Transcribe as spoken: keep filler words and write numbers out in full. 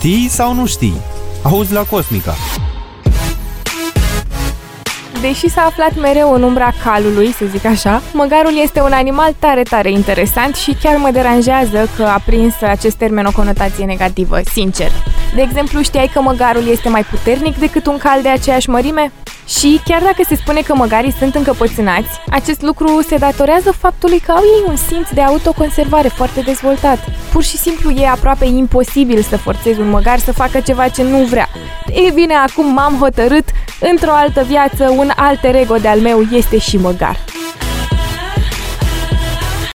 Știi sau nu știi? Auzi la Cosmica. Deși s-a aflat mereu în umbra calului, să zic așa, măgarul este un animal tare, tare interesant și chiar mă deranjează că a prins acest termen o conotație negativă, sincer. De exemplu, știai că măgarul este mai puternic decât un cal de aceeași mărime? Și chiar dacă se spune că măgarii sunt încăpățânați, acest lucru se datorează faptului că au ei un simț de autoconservare foarte dezvoltat. Pur și simplu e aproape imposibil să forțezi un măgar să facă ceva ce nu vrea. Ei bine, acum m-am hotărât, într-o altă viață, un alter ego de-al meu este și măgar.